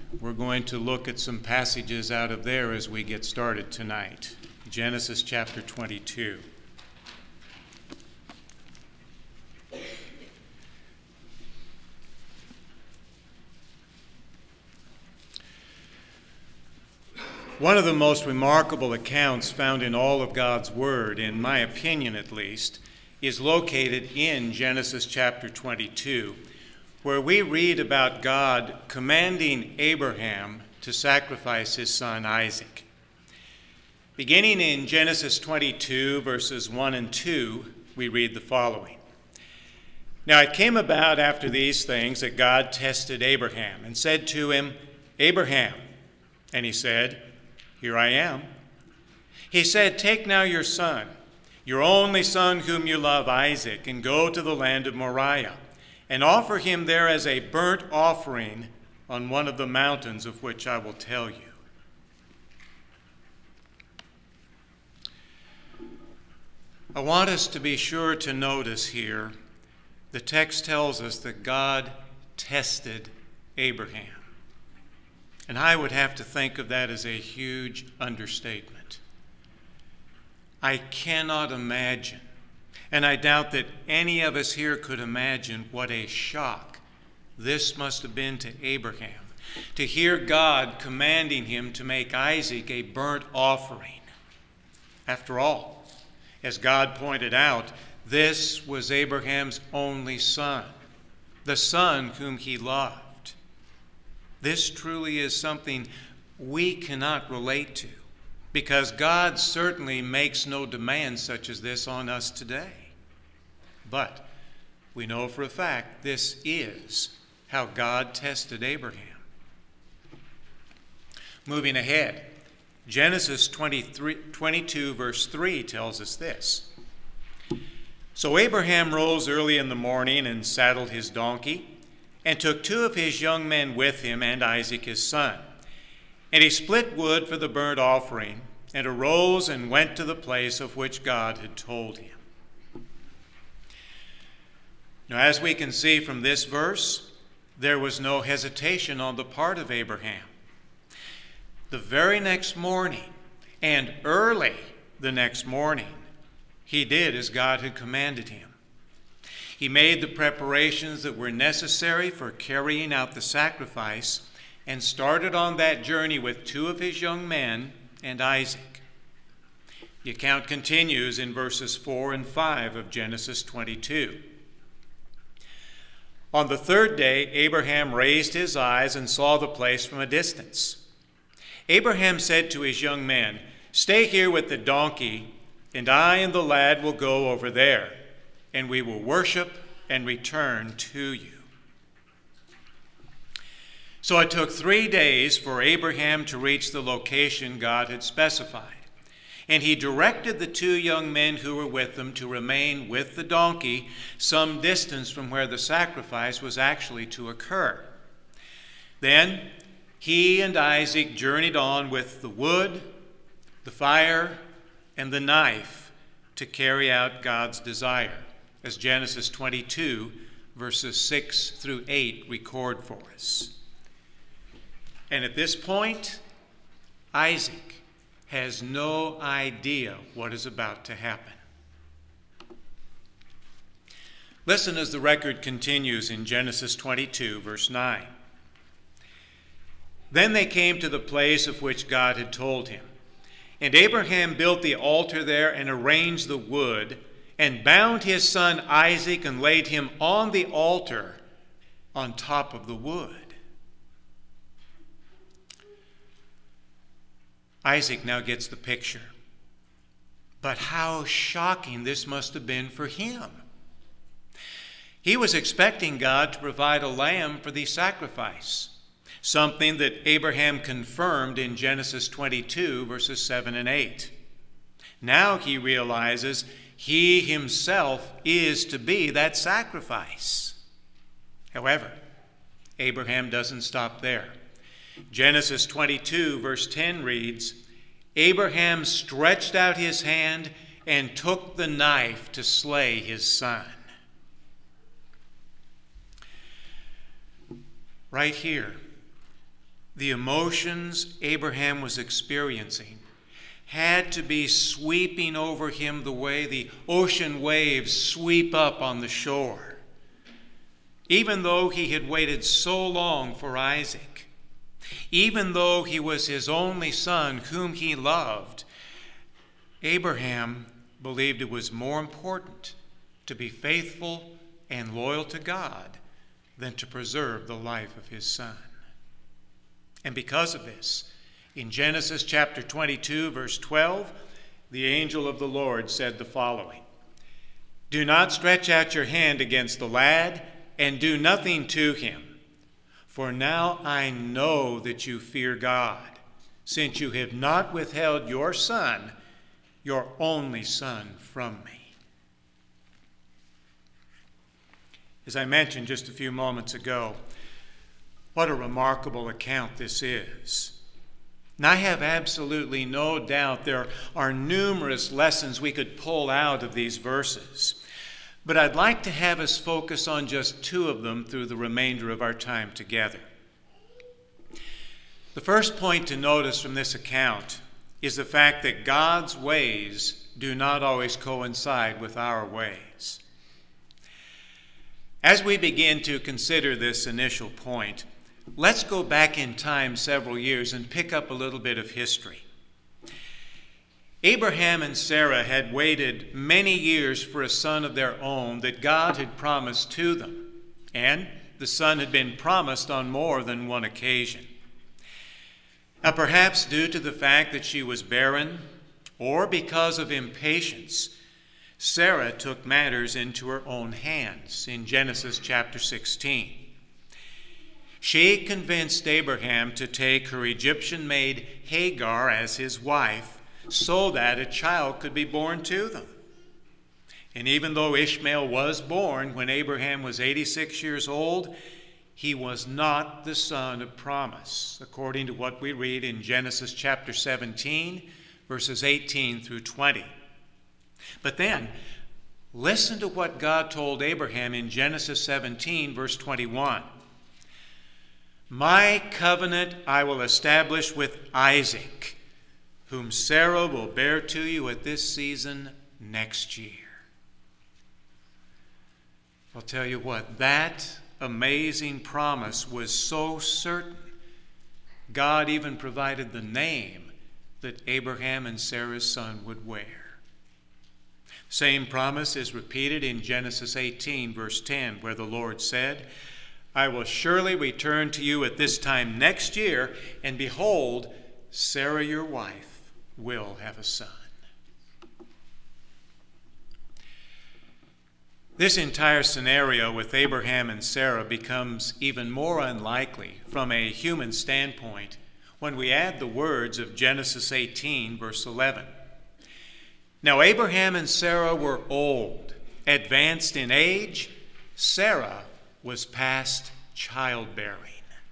We're going to look at some passages out of there as we get started tonight. Genesis chapter 22. One of the most remarkable accounts found in all of God's Word, in my opinion at least, is located in Genesis chapter 22, where we read about God commanding Abraham to sacrifice his son Isaac. Beginning in Genesis 22, verses 1 and 2, we read the following. Now it came about after these things that God tested Abraham and said to him, Abraham. And he said, Here I am. He said, Take now your son, your only son whom you love, Isaac, and go to the land of Moriah, and offer him there as a burnt offering on one of the mountains of which I will tell you. I want us to be sure to notice here, the text tells us that God tested Abraham. And I would have to think of that as a huge understatement. I cannot imagine, and I doubt that any of us here could imagine what a shock this must have been to Abraham, to hear God commanding him to make Isaac a burnt offering. After all, as God pointed out, this was Abraham's only son, the son whom he loved. This truly is something we cannot relate to, because God certainly makes no demands such as this on us today. But we know for a fact this is how God tested Abraham. Moving ahead, Genesis 22, verse 3 tells us this. So Abraham rose early in the morning and saddled his donkey, and took 2 of his young men with him and Isaac his son. And he split wood for the burnt offering, and arose and went to the place of which God had told him. Now, as we can see from this verse, there was no hesitation on the part of Abraham. The very next morning, and early the next morning, he did as God had commanded him. He made the preparations that were necessary for carrying out the sacrifice and started on that journey with 2 of his young men and Isaac. The account continues in verses 4 and 5 of Genesis 22. On the 3rd day, Abraham raised his eyes and saw the place from a distance. Abraham said to his young men, Stay here with the donkey, and I and the lad will go over there, and we will worship and return to you. So it took 3 days for Abraham to reach the location God had specified. And he directed the 2 young men who were with them to remain with the donkey some distance from where the sacrifice was actually to occur. Then he and Isaac journeyed on with the wood, the fire, and the knife to carry out God's desire, as Genesis 22, verses 6 through 8 record for us. And at this point, Isaac has no idea what is about to happen. Listen as the record continues in Genesis 22, verse 9. Then they came to the place of which God had told him. And Abraham built the altar there and arranged the wood, and bound his son Isaac and laid him on the altar on top of the wood. Isaac now gets the picture. But how shocking this must have been for him. He was expecting God to provide a lamb for the sacrifice, something that Abraham confirmed in Genesis 22, verses 7 and 8. Now he realizes he himself is to be that sacrifice. However, Abraham doesn't stop there. Genesis 22, verse 10 reads, Abraham stretched out his hand and took the knife to slay his son. Right here, the emotions Abraham was experiencing had to be sweeping over him the way the ocean waves sweep up on the shore. Even though he had waited so long for Isaac, even though he was his only son whom he loved, Abraham believed it was more important to be faithful and loyal to God than to preserve the life of his son. And because of this, in Genesis chapter 22, verse 12, the angel of the Lord said the following: "Do not stretch out your hand against the lad, and do nothing to him. For now I know that you fear God, since you have not withheld your son, your only son, from me." As I mentioned just a few moments ago, what a remarkable account this is. And I have absolutely no doubt there are numerous lessons we could pull out of these verses. But I'd like to have us focus on just two of them through the remainder of our time together. The first point to notice from this account is the fact that God's ways do not always coincide with our ways. As we begin to consider this initial point, let's go back in time several years and pick up a little bit of history. Abraham and Sarah had waited many years for a son of their own that God had promised to them, and the son had been promised on more than one occasion. Now, perhaps due to the fact that she was barren, or because of impatience, Sarah took matters into her own hands in Genesis chapter 16. She convinced Abraham to take her Egyptian maid Hagar as his wife so that a child could be born to them. And even though Ishmael was born when Abraham was 86 years old, he was not the son of promise, according to what we read in Genesis chapter 17, verses 18 through 20. But then, listen to what God told Abraham in Genesis 17, verse 21. "My covenant I will establish with Isaac, whom Sarah will bear to you at this season next year." I'll tell you what, that amazing promise was so certain, God even provided the name that Abraham and Sarah's son would wear. Same promise is repeated in Genesis 18, verse 10, where the Lord said, "I will surely return to you at this time next year, and behold, Sarah your wife will have a son." This entire scenario with Abraham and Sarah becomes even more unlikely from a human standpoint when we add the words of Genesis 18, verse 11. "Now Abraham and Sarah were old, advanced in age. Sarah was past childbearing."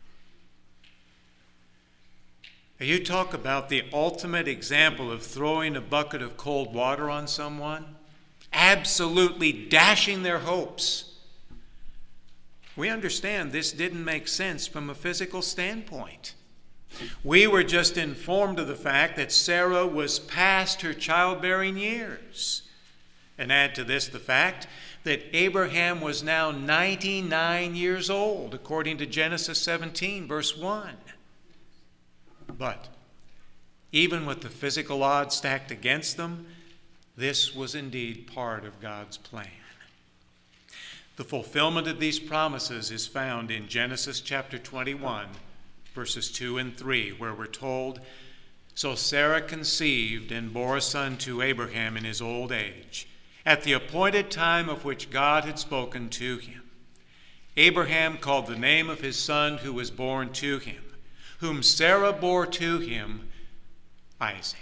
Now, you talk about the ultimate example of throwing a bucket of cold water on someone, absolutely dashing their hopes. We understand this didn't make sense from a physical standpoint. We were just informed of the fact that Sarah was past her childbearing years. And add to this the fact that Abraham was now 99 years old, according to Genesis 17, verse 1. But even with the physical odds stacked against them, this was indeed part of God's plan. The fulfillment of these promises is found in Genesis chapter 21, verses 2 and 3, where we're told, "So Sarah conceived and bore a son to Abraham in his old age, at the appointed time of which God had spoken to him. Abraham called the name of his son who was born to him, whom Sarah bore to him, Isaac."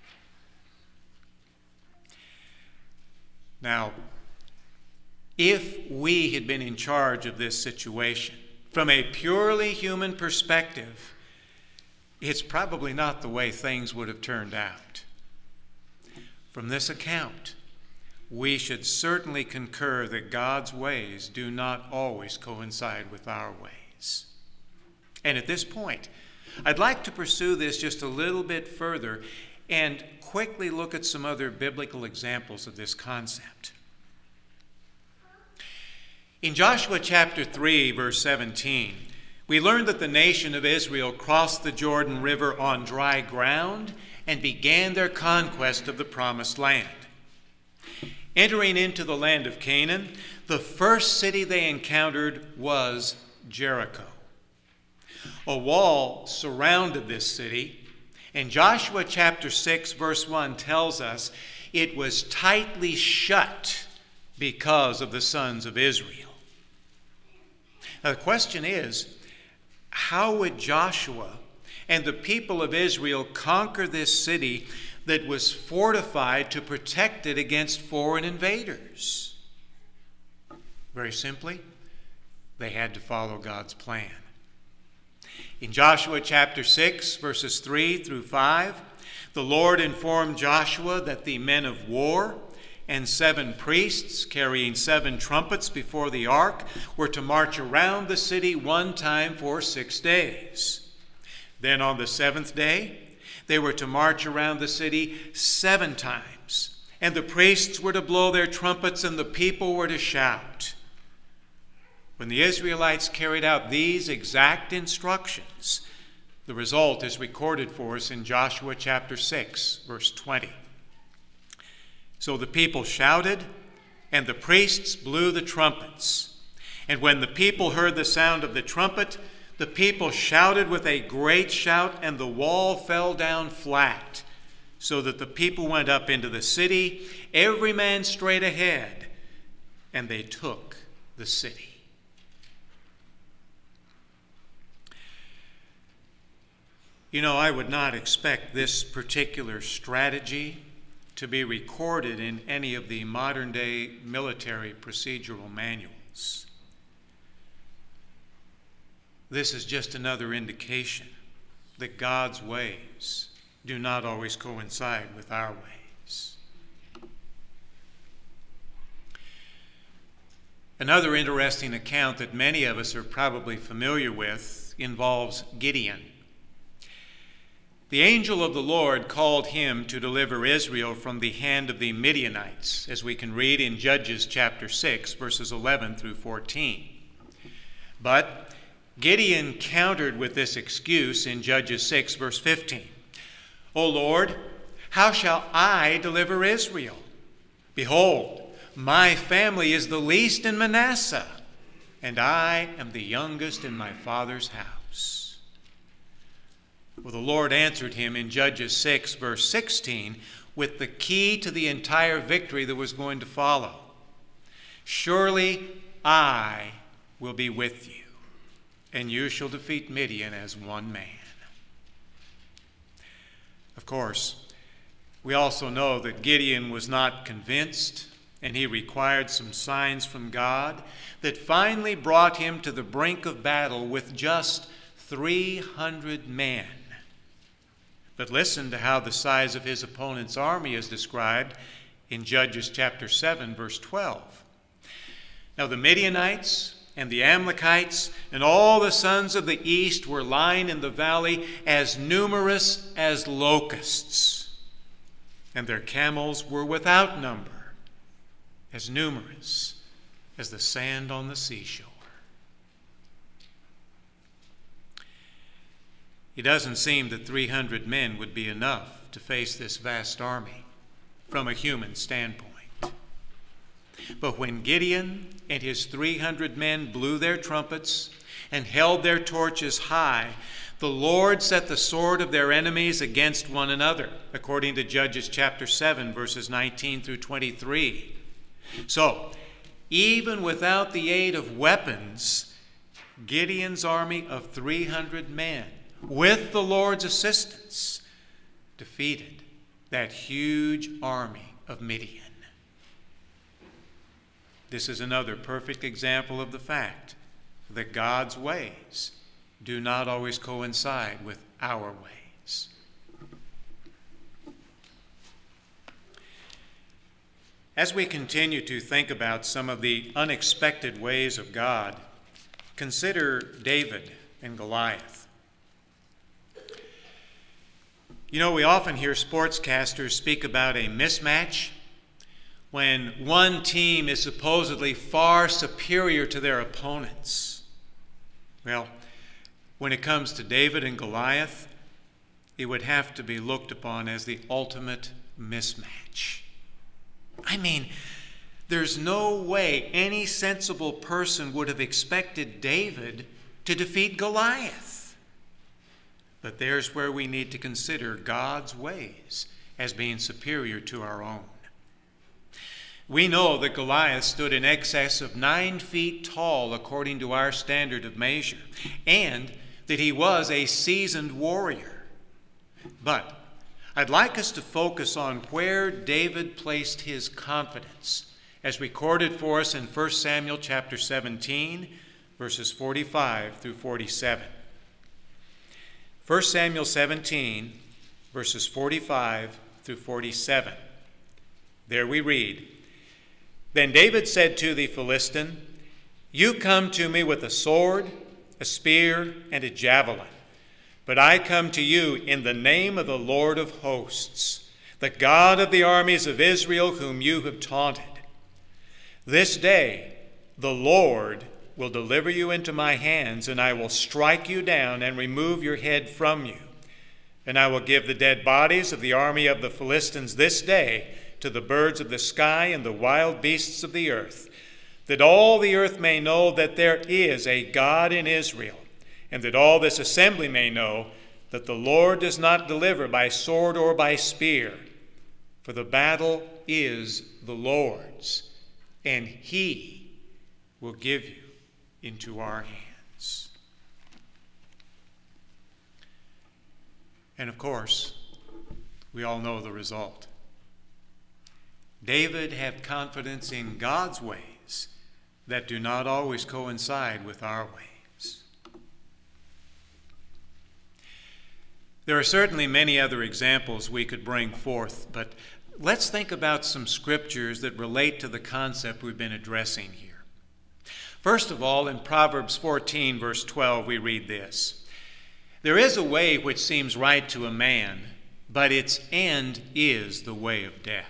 Now, if we had been in charge of this situation, from a purely human perspective, it's probably not the way things would have turned out. From this account, we should certainly concur that God's ways do not always coincide with our ways. And at this point, I'd like to pursue this just a little bit further and quickly look at some other biblical examples of this concept. In Joshua chapter 3, verse 17, we learn that the nation of Israel crossed the Jordan River on dry ground and began their conquest of the promised land. Entering into the land of Canaan, the first city they encountered was Jericho. A wall surrounded this city, and Joshua chapter 6, verse 1 tells us it was tightly shut because of the sons of Israel. Now, the question is, how would Joshua and the people of Israel conquer this city that was fortified to protect it against foreign invaders? Very simply, they had to follow God's plan. In Joshua chapter 6, verses 3 through 5, the Lord informed Joshua that the men of war and 7 priests carrying 7 trumpets before the ark were to march around the city one time for 6 days. Then on the 7th day, they were to march around the city 7 times, and the priests were to blow their trumpets and the people were to shout. When the Israelites carried out these exact instructions, the result is recorded for us in Joshua chapter 6, verse 20. So the people shouted, and the priests blew the trumpets. And when the people heard the sound of the trumpet, the people shouted with a great shout, and the wall fell down flat, so that the people went up into the city, every man straight ahead, and they took the city. You know, I would not expect this particular strategy to be recorded in any of the modern-day military procedural manuals. This is just another indication that God's ways do not always coincide with our ways. Another interesting account that many of us are probably familiar with involves Gideon. The angel of the Lord called him to deliver Israel from the hand of the Midianites, as we can read in Judges chapter 6, verses 11 through 14. But Gideon countered with this excuse in Judges 6, verse 15. O Lord, how shall I deliver Israel? Behold, my family is the least in Manasseh, and I am the youngest in my father's house. Well, the Lord answered him in Judges 6, verse 16, with the key to the entire victory that was going to follow. Surely I will be with you, and you shall defeat Midian as one man. Of course, we also know that Gideon was not convinced, and he required some signs from God that finally brought him to the brink of battle with just 300 men. But listen to how the size of his opponent's army is described in Judges chapter 7, verse 12. Now the Midianites and the Amalekites and all the sons of the east were lying in the valley as numerous as locusts, and their camels were without number, as numerous as the sand on the seashore. It doesn't seem that 300 men would be enough to face this vast army from a human standpoint. But when Gideon and his 300 men blew their trumpets and held their torches high, the Lord set the sword of their enemies against one another, according to Judges chapter 7, verses 19 through 23. So, even without the aid of weapons, Gideon's army of 300 men, with the Lord's assistance, defeated that huge army of Midian. This is another perfect example of the fact that God's ways do not always coincide with our ways. As we continue to think about some of the unexpected ways of God, consider David and Goliath. You know, we often hear sportscasters speak about a mismatch when one team is supposedly far superior to their opponents. Well, when it comes to David and Goliath, it would have to be looked upon as the ultimate mismatch. I mean, there's no way any sensible person would have expected David to defeat Goliath. But there's where we need to consider God's ways as being superior to our own. We know that Goliath stood in excess of 9 feet tall according to our standard of measure, and that he was a seasoned warrior. But I'd like us to focus on where David placed his confidence, as recorded for us in 1 Samuel chapter 17, verses 45 through 47. 1 Samuel 17, verses 45 through 47. There we read, "Then David said to the Philistine, 'You come to me with a sword, a spear, and a javelin. But I come to you in the name of the Lord of hosts, the God of the armies of Israel, whom you have taunted. This day the Lord will deliver you into my hands, and I will strike you down and remove your head from you. And I will give the dead bodies of the army of the Philistines this day to the birds of the sky and the wild beasts of the earth, that all the earth may know that there is a God in Israel, and that all this assembly may know that the Lord does not deliver by sword or by spear, for the battle is the Lord's, and he will give you into our hands.'" And of course, we all know the result. David had confidence in God's ways that do not always coincide with our ways. There are certainly many other examples we could bring forth, but let's think about some scriptures that relate to the concept we've been addressing here. First of all, in Proverbs 14, verse 12, we read this, "There is a way which seems right to a man, but its end is the way of death."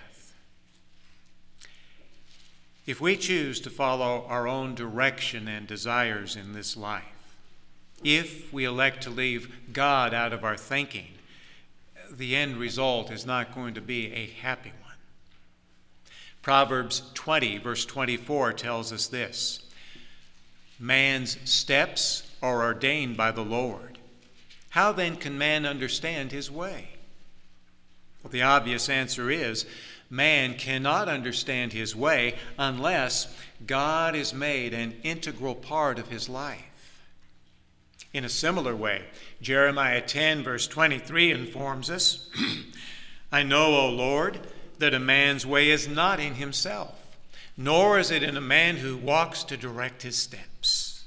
If we choose to follow our own direction and desires in this life, if we elect to leave God out of our thinking, the end result is not going to be a happy one. Proverbs 20, verse 24 tells us this, "Man's steps are ordained by the Lord. How then can man understand his way?" Well, the obvious answer is, man cannot understand his way unless God is made an integral part of his life. In a similar way, Jeremiah 10, verse 23 informs us, "I know, O Lord, that a man's way is not in himself, nor is it in a man who walks to direct his steps."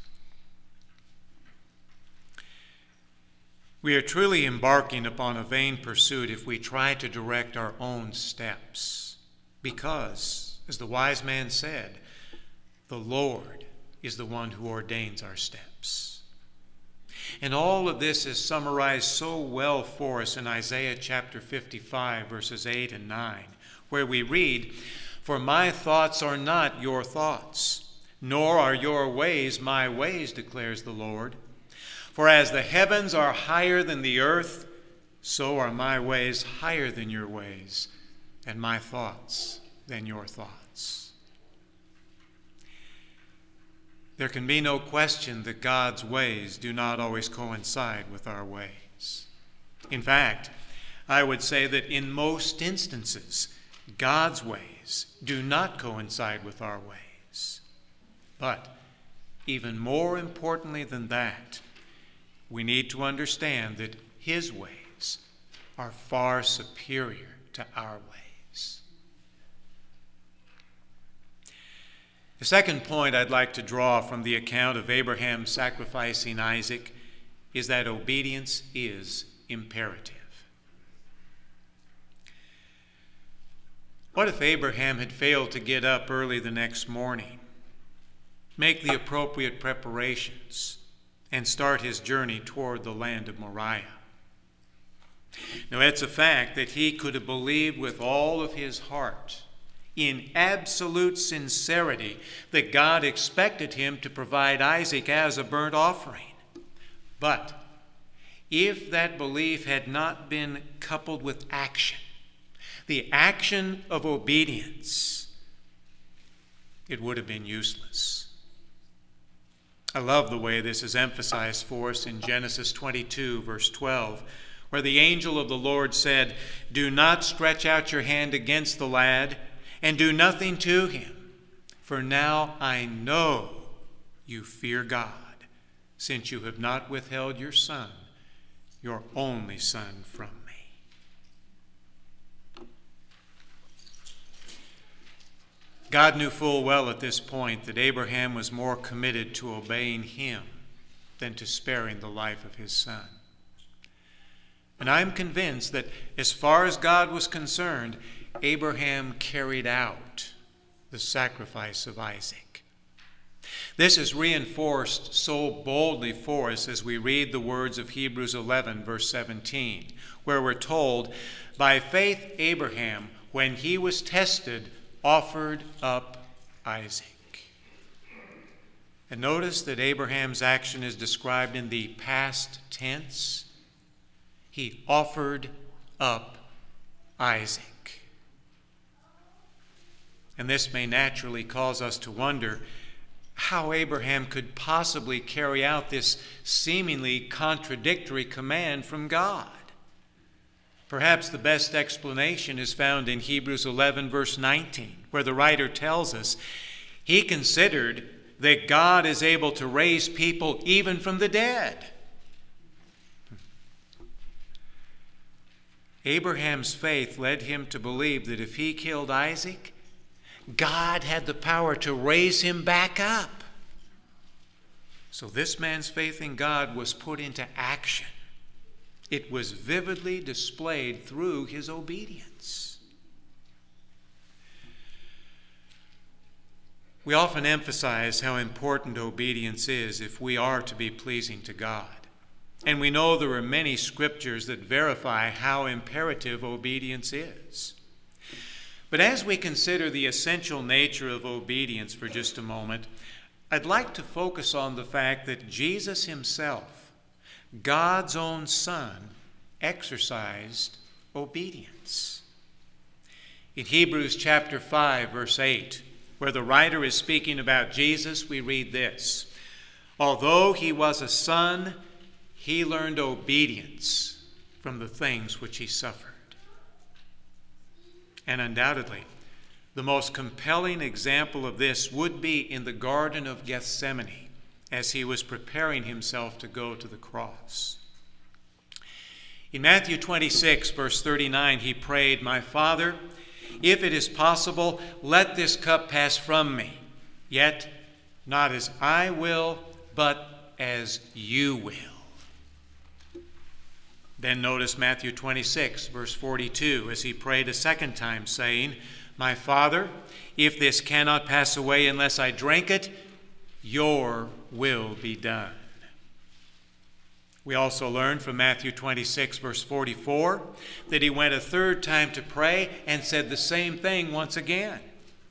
We are truly embarking upon a vain pursuit if we try to direct our own steps, because, as the wise man said, the Lord is the one who ordains our steps. And all of this is summarized so well for us in Isaiah chapter 55, verses 8 and 9, where we read, "For my thoughts are not your thoughts, nor are your ways my ways, declares the Lord. For as the heavens are higher than the earth, so are my ways higher than your ways, and my thoughts than your thoughts." There can be no question that God's ways do not always coincide with our ways. In fact, I would say that in most instances, God's ways do not coincide with our ways. But even more importantly than that, we need to understand that his ways are far superior to our ways. The second point I'd like to draw from the account of Abraham sacrificing Isaac is that obedience is imperative. What if Abraham had failed to get up early the next morning, make the appropriate preparations, and start his journey toward the land of Moriah? Now, it's a fact that he could have believed with all of his heart, in absolute sincerity, that God expected him to provide Isaac as a burnt offering. But if that belief had not been coupled with action, the action of obedience, it would have been useless. I love the way this is emphasized for us in Genesis 22, verse 12, where the angel of the Lord said, "Do not stretch out your hand against the lad, and do nothing to him, for now I know you fear God, since you have not withheld your son, your only son, from me." God knew full well at this point that Abraham was more committed to obeying him than to sparing the life of his son. And I'm convinced that as far as God was concerned, Abraham carried out the sacrifice of Isaac. This is reinforced so boldly for us as we read the words of Hebrews 11, verse 17, where we're told, "By faith Abraham, when he was tested, offered up Isaac." And notice that Abraham's action is described in the past tense. He offered up Isaac. And this may naturally cause us to wonder how Abraham could possibly carry out this seemingly contradictory command from God. Perhaps the best explanation is found in Hebrews 11, verse 19, where the writer tells us he considered that God is able to raise people even from the dead. Abraham's faith led him to believe that if he killed Isaac, God had the power to raise him back up. So this man's faith in God was put into action. It was vividly displayed through his obedience. We often emphasize how important obedience is if we are to be pleasing to God. And we know there are many scriptures that verify how imperative obedience is. But as we consider the essential nature of obedience for just a moment, I'd like to focus on the fact that Jesus himself, God's own Son, exercised obedience. In Hebrews chapter 5, verse 8, where the writer is speaking about Jesus, we read this: "Although he was a son, he learned obedience from the things which he suffered." And undoubtedly, the most compelling example of this would be in the Garden of Gethsemane, as he was preparing himself to go to the cross. In Matthew 26, verse 39, he prayed, "My Father, if it is possible, let this cup pass from me. Yet not as I will, but as you will." Then notice Matthew 26, verse 42, as he prayed a second time, saying, "My Father, if this cannot pass away unless I drink it, your will be done." We also learn from Matthew 26, verse 44, that he went a third time to pray and said the same thing once again.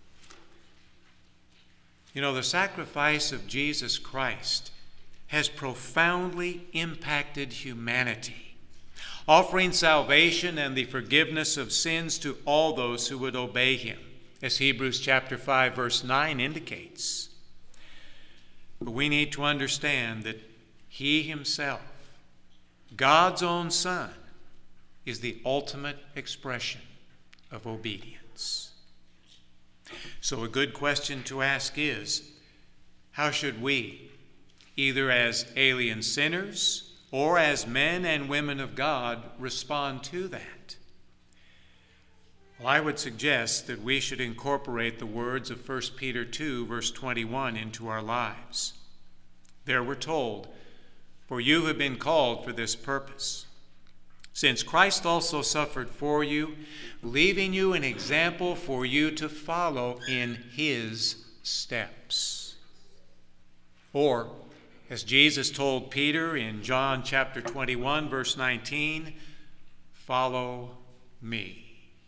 You know, the sacrifice of Jesus Christ has profoundly impacted humanity, offering salvation and the forgiveness of sins to all those who would obey him, as Hebrews chapter 5, verse 9 indicates. But we need to understand that he himself, God's own Son, is the ultimate expression of obedience. So a good question to ask is, how should we, either as alien sinners or as men and women of God, respond to that? Well, I would suggest that we should incorporate the words of 1 Peter 2, verse 21 into our lives. There we're told, "For you have been called for this purpose, since Christ also suffered for you, leaving you an example for you to follow in his steps." Or, as Jesus told Peter in John chapter 21, verse 19, follow me.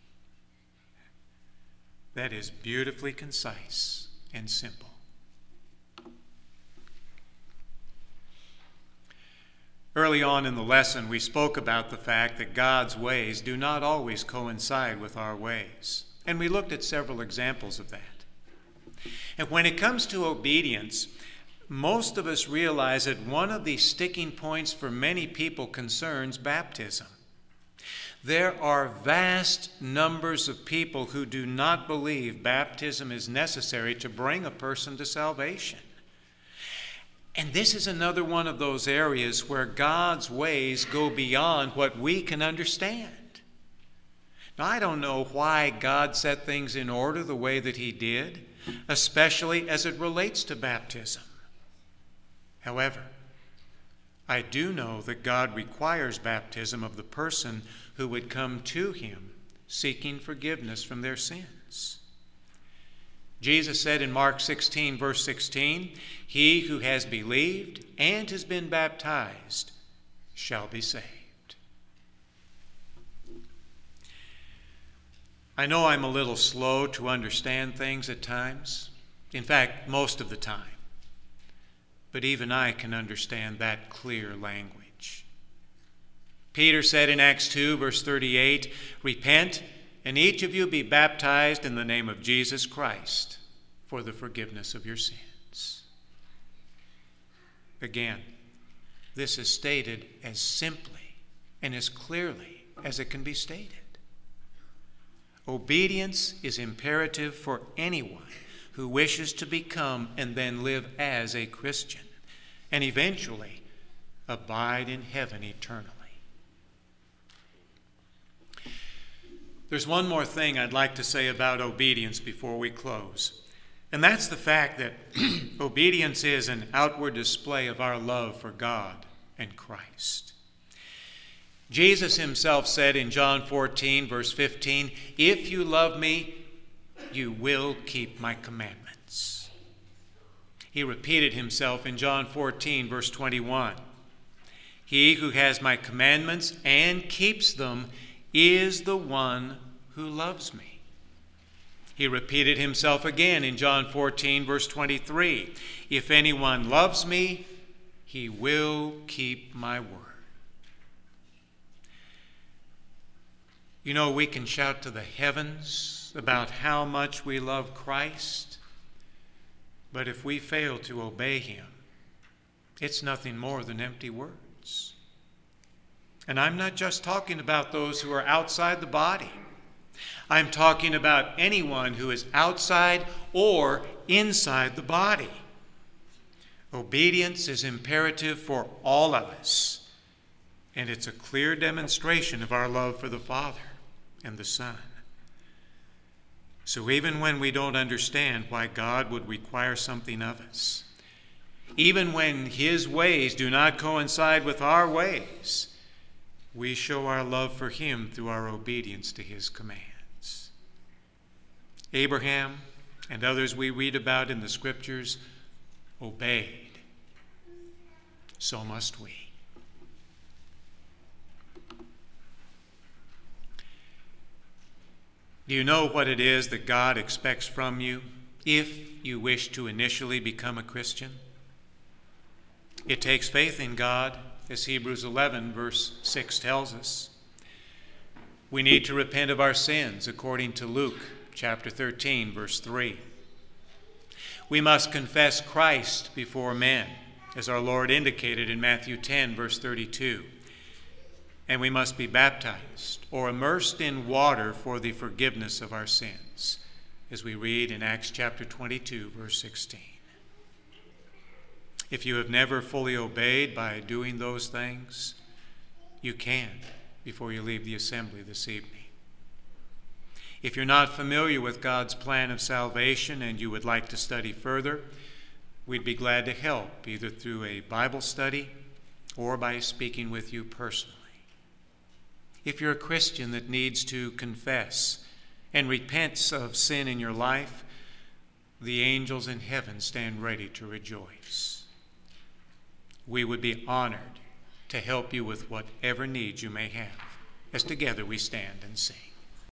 That is beautifully concise and simple. Early on in the lesson, we spoke about the fact that God's ways do not always coincide with our ways. And we looked at several examples of that. And when it comes to obedience, most of us realize that one of the sticking points for many people concerns baptism. There are vast numbers of people who do not believe baptism is necessary to bring a person to salvation. And this is another one of those areas where God's ways go beyond what we can understand. Now, I don't know why God set things in order the way that he did, especially as it relates to baptism. However, I do know that God requires baptism of the person who would come to him seeking forgiveness from their sins. Jesus said in Mark 16, verse 16, "He who has believed and has been baptized shall be saved." I know I'm a little slow to understand things at times. In fact, most of the time. But even I can understand that clear language. Peter said in Acts 2, verse 38, "Repent, and each of you be baptized in the name of Jesus Christ for the forgiveness of your sins." Again, this is stated as simply and as clearly as it can be stated. Obedience is imperative for anyone who wishes to become and then live as a Christian, and eventually abide in heaven eternally. There's one more thing I'd like to say about obedience before we close, and that's the fact that obedience is an outward display of our love for God and Christ. Jesus himself said in John 14, verse 15, "If you love me, you will keep my commandments." He repeated himself in John 14, verse 21. "He who has my commandments and keeps them is the one who loves me." He repeated himself again in John 14, verse 23. "If anyone loves me, he will keep my word." You know, we can shout to the heavens about how much we love Christ, but if we fail to obey him, it's nothing more than empty words. And I'm not just talking about those who are outside the body. I'm talking about anyone who is outside or inside the body. Obedience is imperative for all of us, and it's a clear demonstration of our love for the Father and the Son. So even when we don't understand why God would require something of us, even when his ways do not coincide with our ways, we show our love for him through our obedience to his commands. Abraham and others we read about in the scriptures obeyed. So must we. Do you know what it is that God expects from you if you wish to initially become a Christian? It takes faith in God, as Hebrews 11, verse 6 tells us. We need to repent of our sins, according to Luke chapter 13, verse 3. We must confess Christ before men, as our Lord indicated in Matthew 10, verse 32. And we must be baptized or immersed in water for the forgiveness of our sins, as we read in Acts chapter 22, verse 16. If you have never fully obeyed by doing those things, you can before you leave the assembly this evening. If you're not familiar with God's plan of salvation and you would like to study further, we'd be glad to help, either through a Bible study or by speaking with you personally. If you're a Christian that needs to confess and repent of sin in your life, the angels in heaven stand ready to rejoice. We would be honored to help you with whatever needs you may have as together we stand and sing.